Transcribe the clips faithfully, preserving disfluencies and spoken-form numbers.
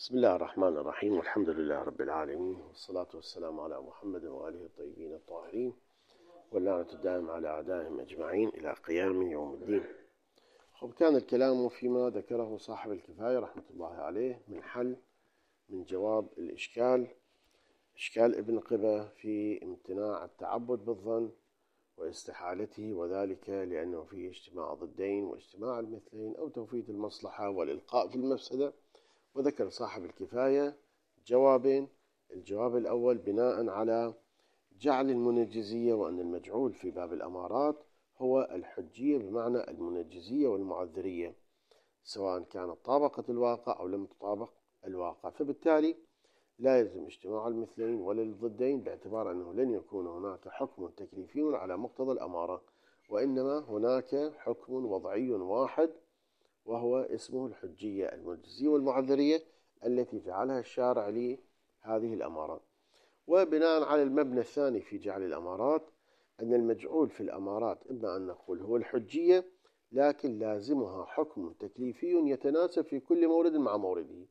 بسم الله الرحمن الرحيم، والحمد لله رب العالمين، والصلاة والسلام على محمد وآله الطيبين الطاهرين، واللعنة الدائمة على أعدائهم أجمعين إلى قيام يوم الدين. خب كان الكلام فيما ذكره صاحب الكفاية رحمة الله عليه من حل من جواب الإشكال إشكال ابن قبة في امتناع التعبد بالظن واستحالته، وذلك لأنه فيه اجتماع ضدين واجتماع المثلين أو توفيد المصلحة والإلقاء في المفسدة. وذكر صاحب الكفاية جوابين. الجواب الأول بناء على جعل المنجزية وأن المجعول في باب الأمارات هو الحجية بمعنى المنجزية والمعذرية، سواء كانت طابقت الواقع أو لم تطابق الواقع، فبالتالي لا يلزم اجتماع المثلين ولا الضدين، باعتبار أنه لن يكون هناك حكم تكليفي على مقتضى الأمارة، وإنما هناك حكم وضعي واحد وهو اسمه الحجية المنجزية والمعذرية التي جعلها الشارع لهذه الأمارات. وبناء على المبنى الثاني في جعل الأمارات أن المجعول في الأمارات إما أن نقول هو الحجية، لكن لازمها حكم تكليفي يتناسب في كل مورد مع مورده،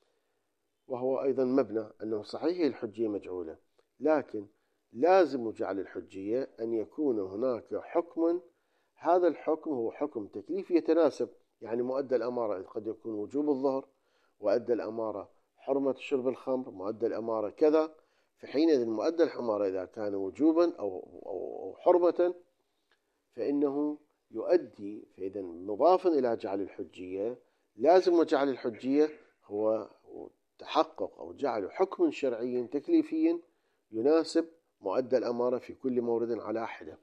وهو أيضا مبنى أنه صحيح الحجية مجعولة، لكن لازم جعل الحجية أن يكون هناك حكم، هذا الحكم هو حكم تكليفي يتناسب، يعني مؤدى الأمارة قد يكون وجوب الظهر، وأدى الأمارة حرمة شرب الخمر، مؤدى الأمارة كذا، في حينئذ مؤدى الأمارة إذا كان وجوبا أو, أو حرمة فإنه يؤدي، فإذا مضافا إلى جعل الحجية لازم جعل الحجية هو تحقق أو جعل حكم شرعي تكليفي يناسب مؤدى الأمارة في كل مورد على حدة،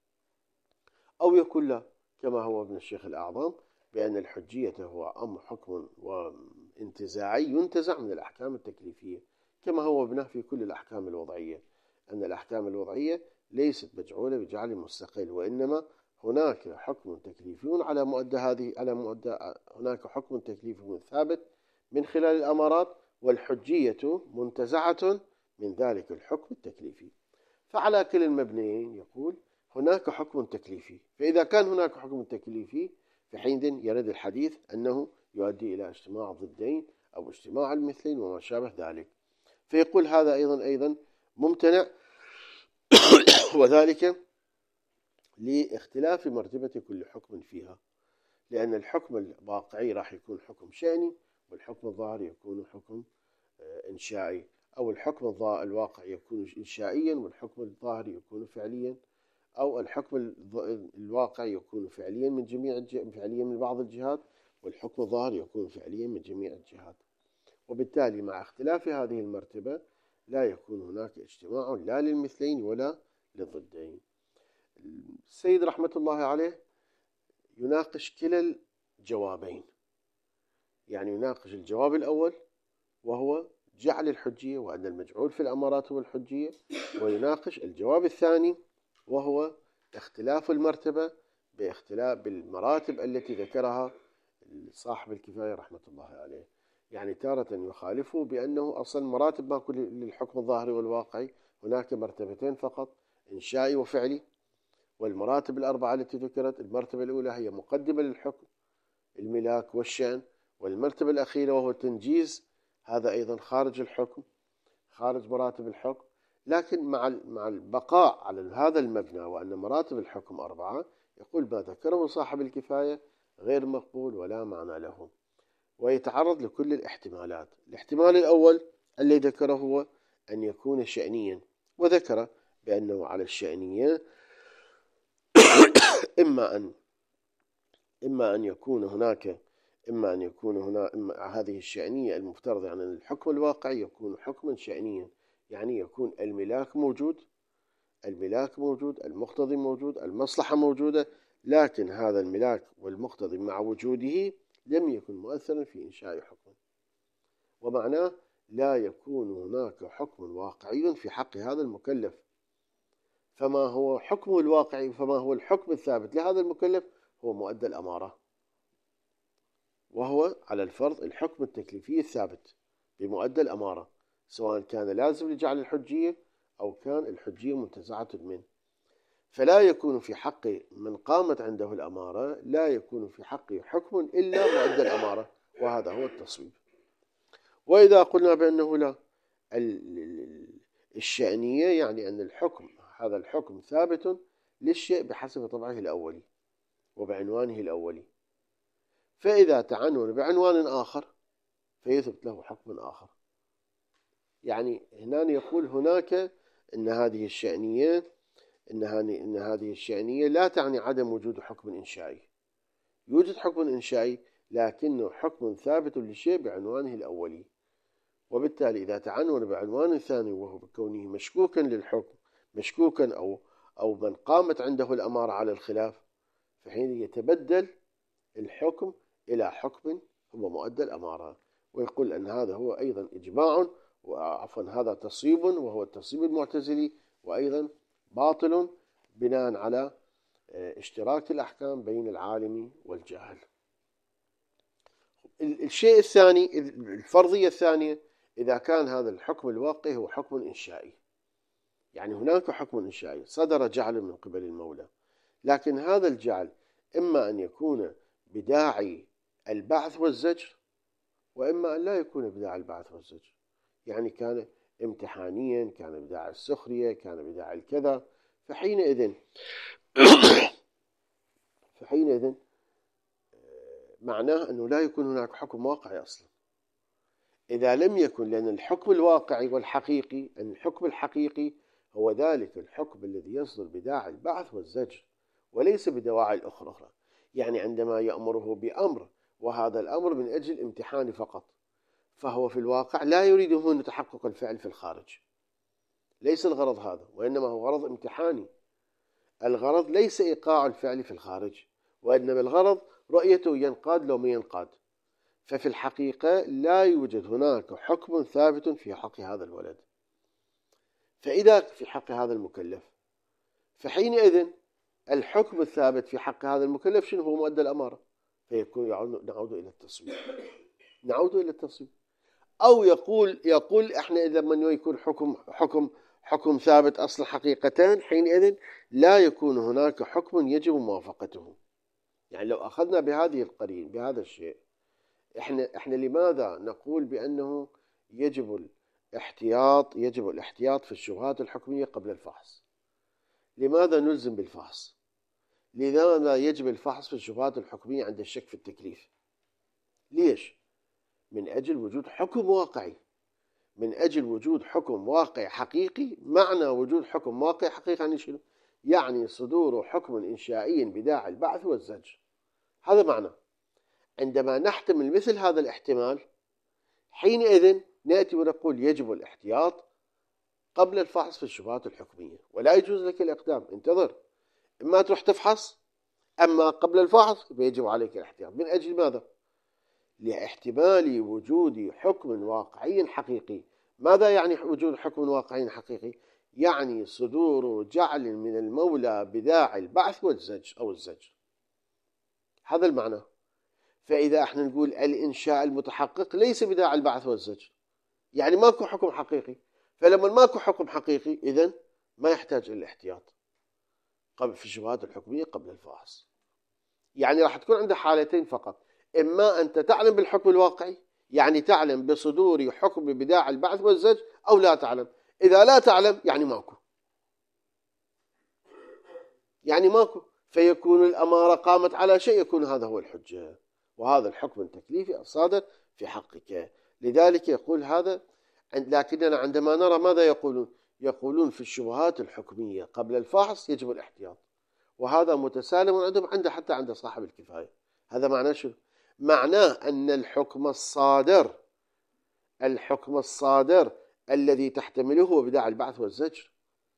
أو يكون لا كما هو ابن الشيخ الأعظم بأن الحجية هو أمر حكم وانتزاعي ينتزع من الأحكام التكليفية، كما هو ابنه في كل الأحكام الوضعية، أن الأحكام الوضعية ليست مجعولة بجعل مستقل، وإنما هناك حكم تكليفي على مؤدى هذه على مؤدى هناك حكم تكليفي ثابت من خلال الأمارات، والحجية منتزعة من ذلك الحكم التكليفي. فعلى كل المبنيين يقول هناك حكم تكليفي، فإذا كان هناك حكم تكليفي فحينئذ يرد الحديث أنه يؤدي إلى اجتماع ضدين أو اجتماع المثلين وما شابه ذلك، فيقول هذا أيضا أيضا ممتنع وذلك لاختلاف مرتبة كل حكم فيها، لأن الحكم الواقعي راح يكون حكم شأني، والحكم الظاهري يكون حكم إنشائي، أو الحكم الواقعي يكون إنشائيا والحكم الظاهري يكون فعليا، أو الحكم الواقعي يكون فعليا من جميع فعليا من بعض الجهات، والحكم الظاهري يكون فعليا من جميع الجهات. وبالتالي مع اختلاف هذه المرتبة لا يكون هناك اجتماع لا للمثلين ولا للضدين. السيد رحمة الله عليه يناقش كلا الجوابين، يعني يناقش الجواب الأول وهو جعل الحجية وأن المجعول في الأمارات هو الحجية، ويناقش الجواب الثاني وهو اختلاف المرتبة باختلاف بالمراتب التي ذكرها صاحب الكفاية رحمة الله عليه، يعني تارة يخالفه بأنه أصلا مراتب ما كل للحكم الظاهري والواقعي، هناك مرتبتين فقط إنشائي وفعلي، والمراتب الأربعة التي ذكرت المرتبة الأولى هي مقدمة للحكم الملاك والشأن، والمرتبة الأخيرة وهو التنجيز هذا أيضا خارج الحكم خارج مراتب الحكم، لكن مع مع البقاء على هذا المبنى وأن مراتب الحكم أربعة، يقول ما ذكره صاحب الكفاية غير مقبول ولا معنى له، ويتعرض لكل الاحتمالات. الاحتمال الأول الذي ذكره هو أن يكون شأنيا، وذكر بأنه على الشأنية إما أن إما أن يكون هناك إما أن يكون هنا إما هذه الشأنية المفترض يعني أن الحكم الواقعي يكون حكما شأنيا، يعني يكون الملاك موجود الملاك موجود المقتضي موجود المصلحة موجودة، لكن هذا الملاك والمقتضي مع وجوده لم يكن مؤثرا في إنشاء حكم، ومعناه لا يكون هناك حكم واقعي في حق هذا المكلف. فما هو حكمه الواقعي فما هو الحكم الثابت لهذا المكلف هو مؤدى الأمارة، وهو على الفرض الحكم التكليفي الثابت بمؤدى الأمارة، سواء كان لازم لجعل الحجية أو كان الحجية منتزعة منه، فلا يكون في حق من قامت عنده الأمارة لا يكون في حقه حكم إلا مؤدى الأمارة، وهذا هو التصويب. وإذا قلنا بأنه لا، الشأنية يعني أن الحكم هذا الحكم ثابت للشيء بحسب طبعه الأولي وبعنوانه الأولي، فإذا تعنون بعنوان آخر فيثبت له حكم آخر. يعني هنا يقول هناك أن هذه الشأنية إن إن هذه الشأنية لا تعني عدم وجود حكم إنشائي، يوجد حكم إنشائي لكنه حكم ثابت للشيء بعنوانه الأولي، وبالتالي إذا تعنون بعنوان ثاني وهو بكونه مشكوكا للحكم مشكوكا أو أو من قامت عنده الأمارة على الخلاف، فحين يتبدل الحكم إلى حكم هو مؤدى الأمارة، ويقول أن هذا هو أيضا إجماع وعفوا هذا تصويب وهو التصويب المعتزلي، وأيضا باطل بناء على اشتراك الأحكام بين العالم والجاهل. الشيء الثاني، الفرضية الثانية، إذا كان هذا الحكم الواقعي هو حكم إنشائي، يعني هناك حكم إنشائي صدر جعل من قبل المولى، لكن هذا الجعل إما أن يكون بداعي البعث والزجر وإما أن لا يكون بداعي البعث والزجر، يعني كان امتحانيا، كان بداعي السخرية، كان بداعي الكذا، فحينئذ فحينئذ معناه أنه لا يكون هناك حكم واقعي أصلا. إذا لم يكن، لأن الحكم الواقعي والحقيقي، أن الحكم الحقيقي هو ذلك الحكم الذي يصدر بداعي البعث والزجر وليس بدواعي الأخرى، يعني عندما يأمره بأمر وهذا الأمر من أجل الامتحان فقط، فهو في الواقع لا يريد هنا تحقق الفعل في الخارج، ليس الغرض هذا، وإنما هو غرض امتحاني. الغرض ليس إيقاع الفعل في الخارج، وإنما الغرض رؤيته ينقاد لو ما ينقاد. ففي الحقيقة لا يوجد هناك حكم ثابت في حق هذا الولد، فإذا في حق هذا المكلف، فحينئذ الحكم الثابت في حق هذا المكلف شنو هو؟ مؤدى الأمارة، فيكون نعود إلى التصويب نعود إلى التصويب أو يقول يقول إحنا إذا من يكون حكم حكم حكم ثابت أصل حقيقتان، حينئذ لا يكون هناك حكم يجب موافقته. يعني لو أخذنا بهذه القرين بهذا الشيء، إحنا إحنا لماذا نقول بأنه يجب الاحتياط يجب الاحتياط في الشبهات الحكمية قبل الفحص؟ لماذا نلزم بالفحص؟ لماذا يجب الفحص في الشبهات الحكمية عند الشك في التكليف؟ ليش؟ من أجل وجود حكم واقعي، من أجل وجود حكم واقعي حقيقي. معنى وجود حكم واقعي حقيقي يعني شنو؟ يعني صدور حكم إنشائي بداعي البعث والزجر، هذا معنى. عندما نحتمل مثل هذا الاحتمال، حينئذ نأتي ونقول يجب الاحتياط قبل الفحص في الشبهات الحكمية، ولا يجوز لك الإقدام، انتظر، إما تروح تفحص، أما قبل الفحص فيجب عليك الاحتياط. من أجل ماذا؟ لاحتمال وجود حكم واقعي حقيقي. ماذا يعني وجود حكم واقعي حقيقي؟ يعني صدور جعل من المولى بداعي البعث والزجر أو الزجر، هذا المعنى. فإذا احنا نقول الإنشاء المتحقق ليس بداعي البعث والزجر، يعني ماكو حكم حقيقي، فلما ماكو حكم حقيقي إذن ما يحتاج إلى الاحتياط قبل في الشبهات الحكمية قبل الفحص. يعني راح تكون عنده حالتين فقط، إما أنت تعلم بالحكم الواقعي، يعني تعلم بصدور حكم بداعي البعث والزجر، أو لا تعلم. إذا لا تعلم يعني ماكو، يعني ماكو، فيكون الأمارة قامت على شيء، يكون هذا هو الحجة، وهذا الحكم التكليفي الصادر في حقك. لذلك يقول هذا. لكننا عندما نرى ماذا يقولون؟ يقولون في الشبهات الحكمية قبل الفحص يجب الاحتياط، وهذا متسالم عندهم، عنده حتى عند صاحب الكفاية. هذا معناه شو؟ معناه أن الحكم الصادر الحكم الصادر الذي تحتمله هو بداعي البعث والزجر،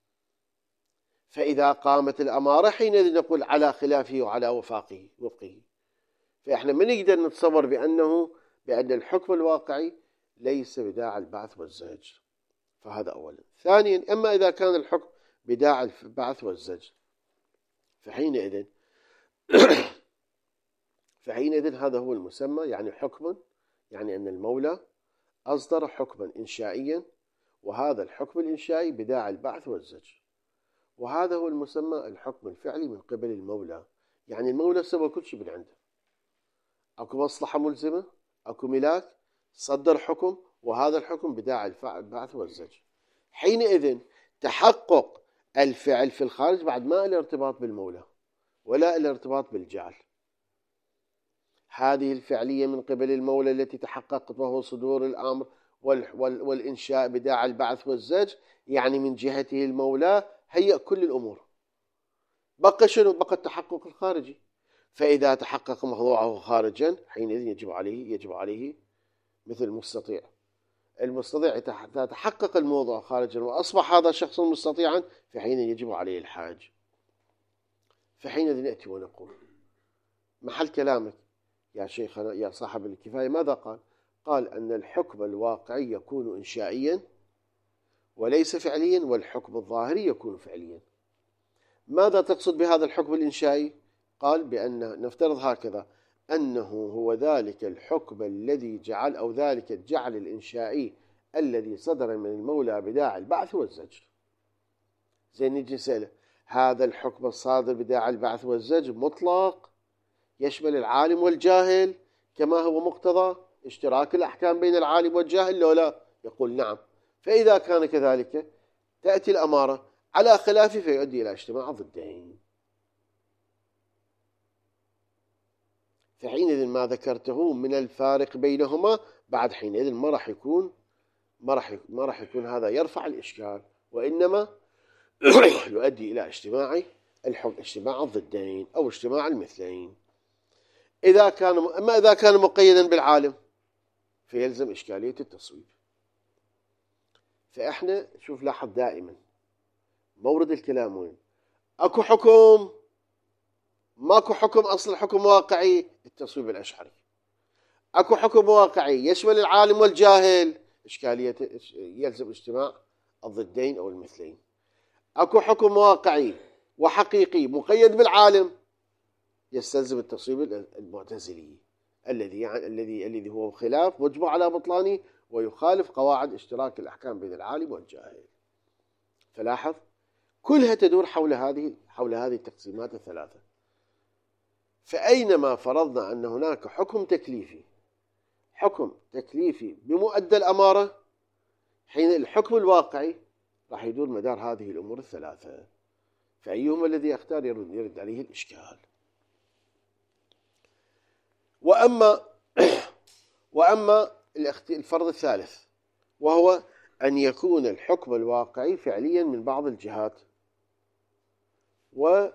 فإذا قامت الأمارة حينئذ نقول على خلافه وعلى وفاقه وفقه. فإحنا ما نقدر نتصور بأنه بأن الحكم الواقعي ليس بداعي البعث والزجر، فهذا أولا. ثانيا، أما إذا كان الحكم بداعي البعث والزجر، فحينئذ فحينئذ هذا هو المسمى، يعني حكما، يعني أن المولى أصدر حكما إنشائيا، وهذا الحكم الإنشائي بداعي البعث والزجر، وهذا هو المسمى الحكم الفعلي من قبل المولى. يعني المولى سوى كل شيء من عنده، أكو مصلحة ملزمة، أكو ملاك، صدر حكم وهذا الحكم بداعي البعث والزجر. حينئذ تحقق الفعل في الخارج بعد ما الارتباط بالمولى ولا الارتباط بالجعل. هذه الفعلية من قبل المولى التي تحققت وهو صدور الأمر والإنشاء بداعي البعث والزجر، يعني من جهته المولى هيأ كل الأمور. بقى شنو؟ بقى التحقق الخارجي. فإذا تحقق موضوعه خارجا حينئذ يجب عليه يجب عليه مثل المستطيع. المستطيع إذا تحقق الموضوع خارجا وأصبح هذا الشخص مستطيعا فحين يجب عليه الحاج. فحينئذ نأتي ونقول محل كلامك يا شيخنا يا صاحب الكفاية ماذا قال؟ قال أن الحكم الواقعي يكون إنشائيا وليس فعليا، والحكم الظاهري يكون فعليا. ماذا تقصد بهذا الحكم الإنشائي؟ قال بأن نفترض هكذا أنه هو ذلك الحكم الذي جعل أو ذلك الجعل الإنشائي الذي صدر من المولى بداعي البعث والزجر. زين نجي نسأله هذا الحكم الصادر بداعي البعث والزجر مطلق يشمل العالم والجاهل كما هو مقتضى اشتراك الأحكام بين العالم والجاهل لو لا؟ يقول نعم. فإذا كان كذلك تأتي الأمارة على خلافه فيؤدي إلى اجتماع ضدين. فحينئذ ما ذكرته من الفارق بينهما بعد حينئذ ما راح يكون ما راح ما راح يكون هذا يرفع الإشكال، وإنما يؤدي إلى اجتماع الحكم اجتماع الضدين أو اجتماع المثلين. إذا كان أما إذا كان مقيدا بالعالم فيلزم إشكالية التصويب. فإحنا شوف لاحظ دائما مورد الكلام وين؟ أكو حكم ماكو حكم أصل حكم واقعي التصويب الأشعري. أكو حكم واقعي يشمل العالم والجاهل إشكالية يلزم اجتماع الضدين أو المثلين. أكو حكم واقعي وحقيقي مقيد بالعالم يستلزم التصويب المعتزلي الذي يعني الذي الذي هو خلاف مجمع على بطلانه ويخالف قواعد اشتراك الأحكام بين العالم والجاهل. فلاحظ كلها تدور حول هذه حول هذه التقسيمات الثلاثة. فأينما فرضنا أن هناك حكم تكليفي حكم تكليفي بمؤدى الأمارة حين الحكم الواقعي راح يدور مدار هذه الأمور الثلاثة. فأيهما الذي يختار يرد, يرد عليه الإشكال. وأما وأما الفرض الثالث وهو أن يكون الحكم الواقعي فعليا من بعض الجهات والحكم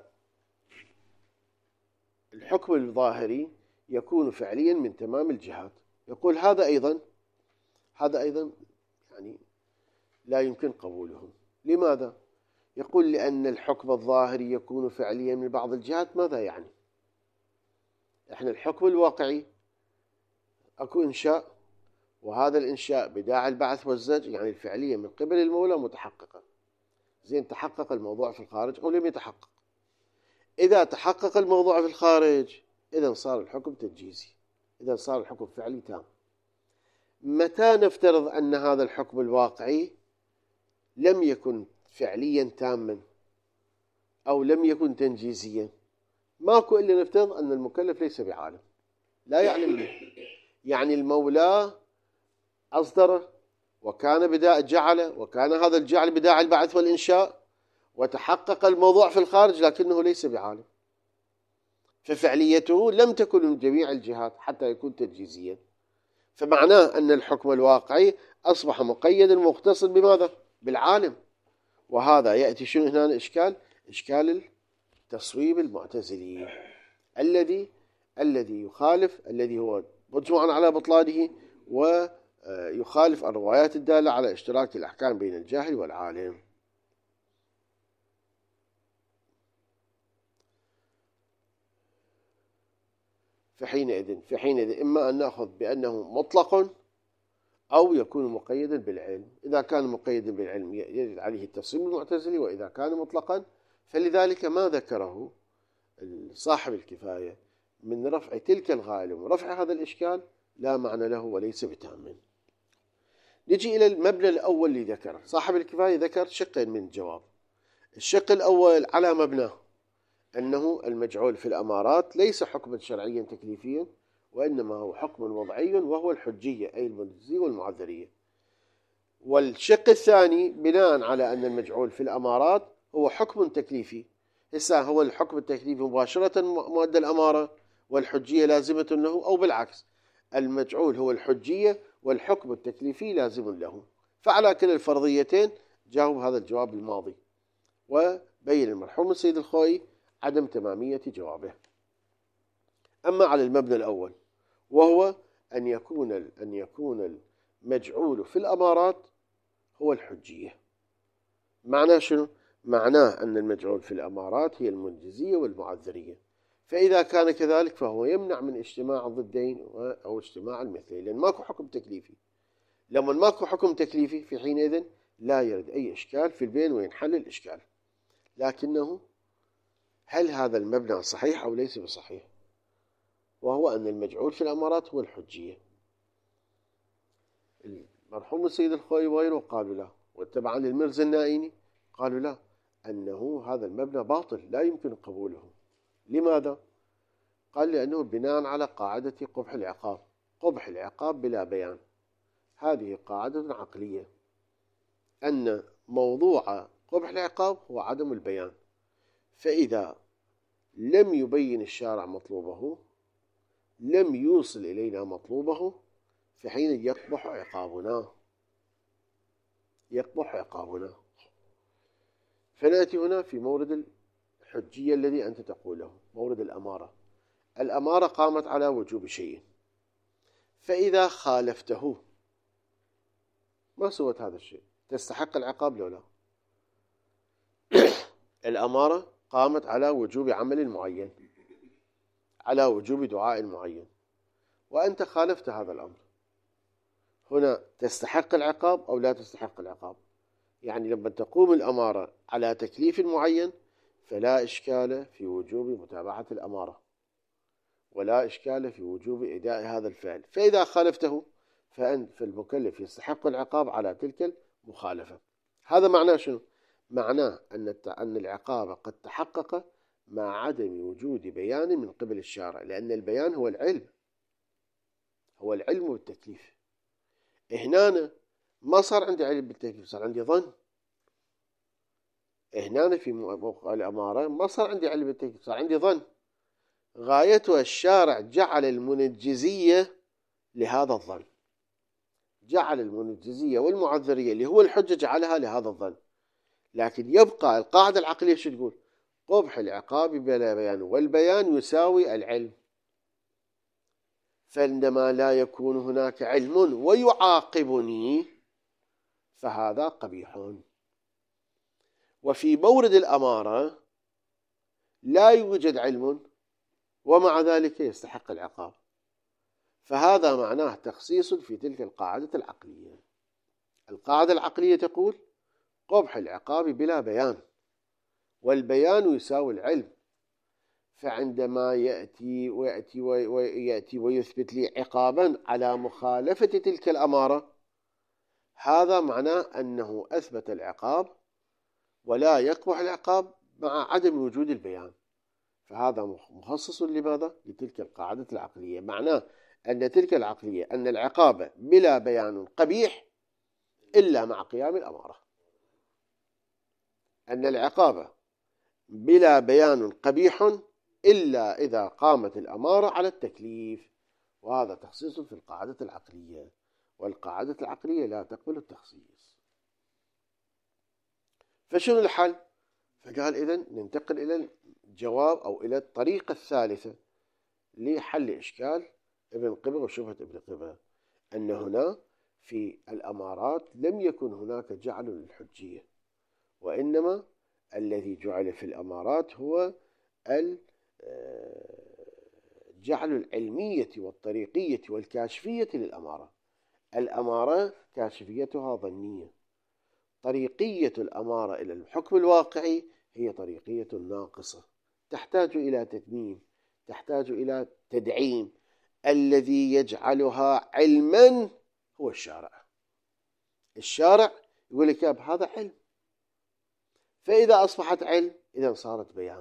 الظاهري يكون فعليا من تمام الجهات. يقول هذا أيضا هذا أيضا يعني لا يمكن قبوله. لماذا؟ يقول لأن الحكم الظاهري يكون فعليا من بعض الجهات. ماذا يعني؟ احنا الحكم الواقعي اكو انشاء وهذا الانشاء بداعي البعث والزجر يعني الفعلية من قبل المولى متحققة. زين تحقق الموضوع في الخارج او لم يتحقق؟ اذا تحقق الموضوع في الخارج اذا صار الحكم تنجيزي، اذا صار الحكم فعلي تام. متى نفترض ان هذا الحكم الواقعي لم يكن فعليا تاما او لم يكن تنجيزيا؟ ماكو إلا نفترض أن المكلف ليس بعالم لا يعلم به، يعني المولى أصدر وكان بداء جعل وكان هذا الجعل بداعي البعث والإنشاء وتحقق الموضوع في الخارج لكنه ليس بعالم، ففعليته لم تكن من جميع الجهات حتى يكون تنجيزيا. فمعناه أن الحكم الواقعي أصبح مقيدا مختصا بماذا؟ بالعالم. وهذا يأتي شنو هنا الإشكال؟ إشكال التصويب المعتزلي الذي الذي يخالف الذي هو مجمع على بطلانه ويخالف الروايات الدالة على اشتراك الأحكام بين الجاهل والعالم. فحينئذ فحينئذ إما أن نأخذ بأنه مطلق أو يكون مقيدا بالعلم. إذا كان مقيدا بالعلم يجب عليه التصويب المعتزلي، وإذا كان مطلقا فلذلك ما ذكره صاحب الكفاية من رفع تلك الغائلة ورفع هذا الإشكال لا معنى له وليس بتام. نجي إلى المبنى الأول اللي ذكره صاحب الكفاية. ذكر شقين من الجواب. الشق الأول على مبناه أنه المجعول في الأمارات ليس حكما شرعيا تكليفيا، وإنما هو حكم وضعي وهو الحجية أي المجزية والمعذرية. والشق الثاني بناء على أن المجعول في الأمارات هو حكم تكليفي. هسه هو الحكم التكليفي مباشرة مؤدى الأمارة والحجية لازمة له، أو بالعكس المجعول هو الحجية والحكم التكليفي لازم له. فعلى كلا الفرضيتين جاوب هذا الجواب الماضي، وبين المرحوم السيد الخوئي عدم تمامية جوابه. أما على المبنى الأول وهو أن يكون أن يكون المجعول في الأمارات هو الحجية، معناه شنو؟ معناه أن المجعول في الأمارات هي المنجزية والمعذرية، فإذا كان كذلك فهو يمنع من اجتماع الضدين أو اجتماع المثلين، لأن ماكو حكم تكليفي. لما ماكو حكم تكليفي في حينئذ لا يرد أي إشكال في البين وينحل الإشكال. لكنه هل هذا المبنى صحيح أو ليس بصحيح؟ وهو أن المجعول في الأمارات هو الحجية. المرحوم السيد الخوئي وغيره قالوا لا، واتبعا للمرزا النائيني قالوا لا، أنه هذا المبنى باطل لا يمكن قبوله. لماذا؟ قال لأنه بناء على قاعدة قبح العقاب، قبح العقاب بلا بيان، هذه قاعدة عقلية، أن موضوع قبح العقاب هو عدم البيان، فإذا لم يبين الشارع مطلوبه لم يوصل إلينا مطلوبه فحين يقبح عقابنا يقبح عقابنا. فنأتي هنا في مورد الحجية الذي أنت تقوله، مورد الأمارة. الأمارة قامت على وجوب شيء، فإذا خالفته ما سوت هذا الشيء تستحق العقاب لو لا؟ الأمارة قامت على وجوب عمل معين، على وجوب دعاء معين، وأنت خالفت هذا الأمر، هنا تستحق العقاب أو لا تستحق العقاب؟ يعني لما تقوم الأمارة على تكليف معين فلا إشكال في وجوب متابعة الأمارة، ولا إشكال في وجوب إداء هذا الفعل. فإذا خالفته فأنت فالمكلف يستحق العقاب على تلك المخالفة. هذا معناه شنو؟ معناه أن أن العقاب قد تحقق مع عدم وجود بيان من قبل الشارع، لأن البيان هو العلم، هو العلم والتكليف. هنا ما صار عندي علم بالتكليف، صار عندي ظن. هنا في موقع الأمارة ما صار عندي علم بالتكليف، صار عندي ظن. غايتها الشارع جعل المنجزية لهذا الظن، جعل المنجزية والمعذرية اللي هو الحجة جعلها لهذا الظن. لكن يبقى القاعدة العقلية شو تقول؟ قبح العقاب بلا بيان، والبيان يساوي العلم. فعندما لا يكون هناك علم ويعاقبني فهذا قبيح. وفي مورد الأمارة لا يوجد علم ومع ذلك يستحق العقاب، فهذا معناه تخصيص في تلك القاعدة العقلية. القاعدة العقلية تقول قبح العقاب بلا بيان، والبيان يساوي العلم. فعندما يأتي ويأتي ويأتي ويثبت لي عقابا على مخالفة تلك الأمارة، هذا معناه أنه أثبت العقاب ولا يقبح العقاب مع عدم وجود البيان، فهذا مخصص لماذا؟ لتلك القاعدة العقلية. معناه أن تلك العقلية أن العقاب بلا بيان قبيح إلا مع قيام الأمارة، أن العقاب بلا بيان قبيح إلا إذا قامت الأمارة على التكليف، وهذا تخصيص في القاعدة العقلية، والقاعدة العقلية لا تقبل التخصيص. فشنو الحل؟ فقال إذن ننتقل إلى الجواب أو إلى الطريقة الثالثة لحل إشكال ابن قبة وشبهة ابن قبة، أن هنا في الأمارات لم يكن هناك جعل للحجية، وإنما الذي جعل في الأمارات هو الجعل العلمية والطريقية والكاشفية للأمارة. الأمارة كاشفيتها ظنية، طريقية الأمارة إلى الحكم الواقعي هي طريقية ناقصة، تحتاج إلى تتميم، تحتاج إلى تدعيم. الذي يجعلها علما هو الشارع. الشارع يقول لك هذا علم، فإذا أصبحت علم إذا صارت بيان.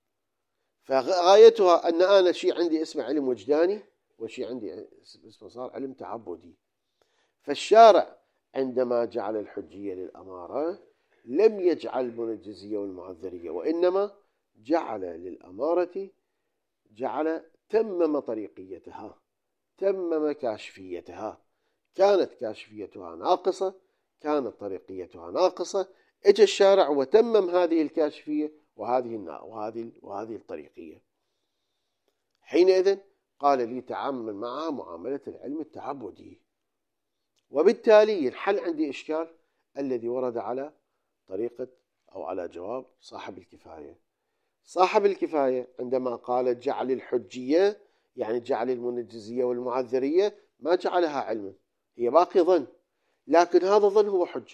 فغايتها أن أنا شيء عندي اسمه علم وجداني، وشيء عندي اسمه صار علم تعبدي. فالشارع عندما جعل الحجية للأمارة لم يجعل المنجزية والمعذرية، وإنما جعل للأمارة جعل تمم طريقيتها، تمم كاشفيتها. كانت كاشفيتها ناقصة، كانت طريقيتها ناقصة، اجى الشارع وتمم هذه الكاشفية وهذه وهذه وهذه الطريقية. حينئذ قال لي تعامل معها معاملة العلم التعبدي، وبالتالي ينحل عندي إشكال الذي ورد على طريقة أو على جواب صاحب الكفاية. صاحب الكفاية عندما قال جعل الحجية يعني جعل المنجزية والمعذرية ما جعلها علما، هي باقي ظن، لكن هذا الظن هو حجة،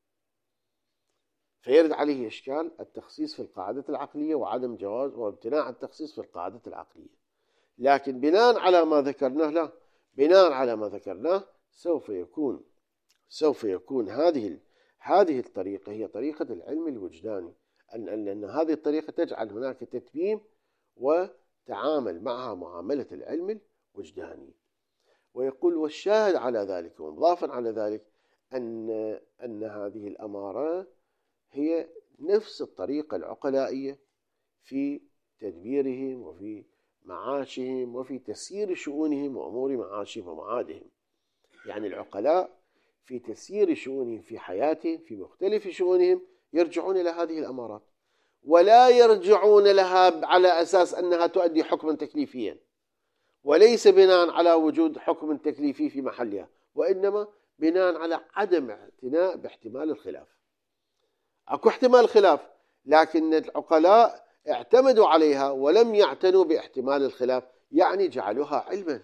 فيرد عليه إشكال التخصيص في القاعدة العقلية وعدم جواز وامتناع التخصيص في القاعدة العقلية. لكن بناء على ما ذكرناه لا بناء على ما ذكرناه سوف يكون سوف يكون هذه هذه الطريقة هي طريقة العلم الوجداني، أن أن هذه الطريقة تجعل هناك تتميم وتعامل معها معاملة العلم الوجداني. ويقول والشاهد على ذلك ومضافا على ذلك أن أن هذه الأمارة هي نفس الطريقة العقلائية في تدبيرهم وفي معاشهم وفي تسيير شؤونهم وأمور معاشهم ومعادهم. يعني العقلاء في تسيير شؤونهم في حياتهم في مختلف شؤونهم يرجعون إلى هذه الأمارات، ولا يرجعون لها على أساس أنها تؤدي حكما تكليفيا، وليس بناء على وجود حكم تكليفي في محلها، وإنما بناء على عدم اعتناء باحتمال الخلاف. أكو احتمال خلاف، لكن العقلاء اعتمدوا عليها ولم يعتنوا باحتمال الخلاف، يعني جعلوها علما.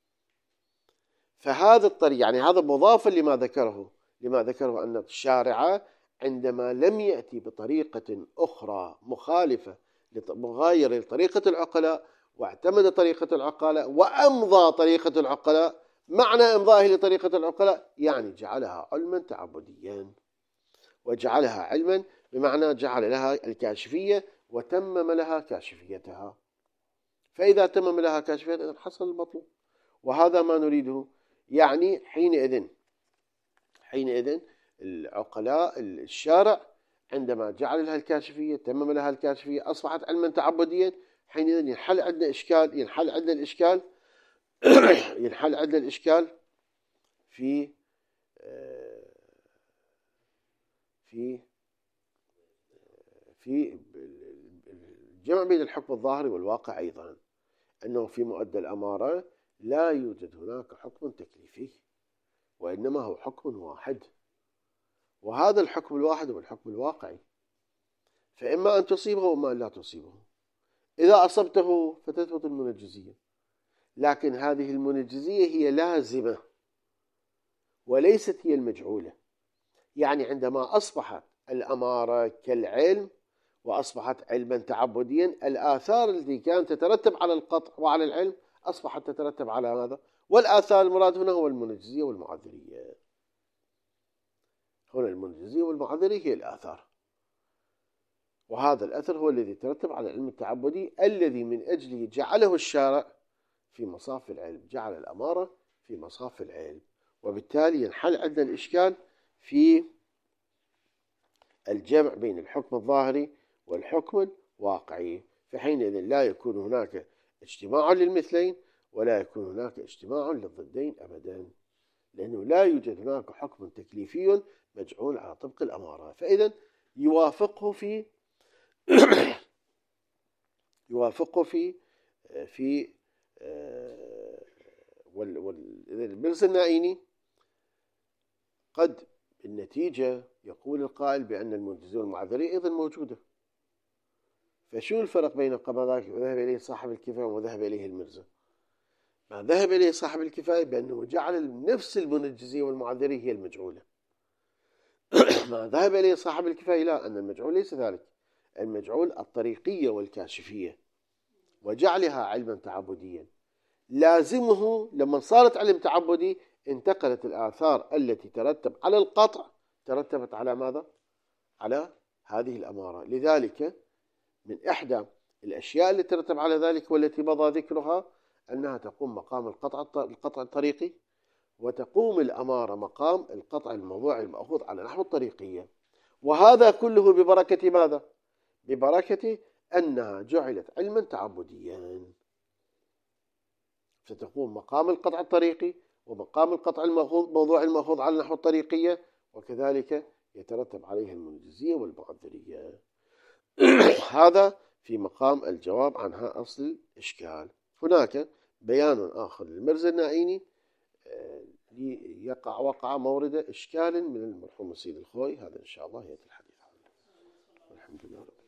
فهذا الطريق يعني هذا مضافا لما ذكره لما ذكره أن الشارع عندما لم يأتي بطريقة أخرى مخالفة مغايرة لطريقة العقلاء واعتمد طريقة العقلاء وأمضى طريقة العقلاء، معنى إمضائه لطريقة العقلاء يعني جعلها علما تعبديا، وجعلها علما بمعنى جعل لها الكاشفية وتمم لها كاشفيتها. فإذا تمم لها كاشفيتها حصل المطلوب، وهذا ما نريده. يعني حينئذ حينئذ العقلاء الشارع عندما جعل لها الكاشفية تمم لها الكاشفية أصبحت علما تعبديا. حينئذ ينحل عندنا إشكال ينحل عندنا الإشكال ينحل عندنا الإشكال في في في الجمع بين الحكم الظاهري والواقع أيضا، أنه في مؤدى الأمارة لا يوجد هناك حكم تكليفي، وإنما هو حكم واحد، وهذا الحكم الواحد هو الحكم الواقعي، فإما أن تصيبه وإما أن لا تصيبه. إذا أصبته فتثبت المنجزية، لكن هذه المنجزية هي لازمة وليست هي المجعولة. يعني عندما أصبحت الأمارة كالعلم وأصبحت علما تعبديا، الآثار التي كانت تترتب على القطع وعلى العلم أصبحت تترتب على ماذا؟ والآثار المراد هنا هو المنجزية والمعذرية. هنا المنجزية والمعذرية هي الآثار، وهذا الأثر هو الذي يترتب على العلم التعبدي الذي من أجله جعله الشارع في مصاف العلم، جعل الأمارة في مصاف العلم. وبالتالي ينحل عندنا الإشكال في الجمع بين الحكم الظاهري والحكم الواقعي، فحينئذ لا يكون هناك اجتماع للمثلين ولا يكون هناك اجتماع للضدين أبدا، لأنه لا يوجد هناك حكم تكليفي مجعول على طبق الأمارة. فإذا يوافقه في يوافقه في في والمرسى النائيني قد النتيجة يقول القائل بأن المنجزية والمعذرية أيضا موجودة. فشو الفرق بين ما ذهب إليه صاحب الكفاية وما ذهب إليه المرزا؟ ما ذهب إليه صاحب الكفاية بأنه جعل نفس المنجزية والمعذرية هي المجعولة. ما ذهب إليه صاحب الكفاية لا، أن المجعول ليس ذلك، المجعول الطريقية والكاشفية وجعلها علما تعبديا. لازمه لما صارت علم تعبدي انتقلت الآثار التي ترتب على القطع ترتبت على ماذا؟ على هذه الأمارة. لذلك من إحدى الأشياء التي ترتب على ذلك والتي مضى ذكرها أنها تقوم مقام القطع القطع الطريقي، وتقوم الأمارة مقام القطع الموضوعي المأخوذ على نحو الطريقية. وهذا كله ببركة ماذا؟ ببركة أنها جعلت علما تعبديا، ستقوم مقام القطع الطريقي ومقام القطع الموضوعي المأخوذ على نحو الطريقية، وكذلك يترتب عليها المنجزية والمعذرية. هذا في مقام الجواب عن أصل الإشكال. هناك بيان آخر للمرزا النائيني يقع وقع مورد إشكال من المرحوم السيد الخوي، هذا إن شاء الله يأتي الحديث عنه. الحمد لله.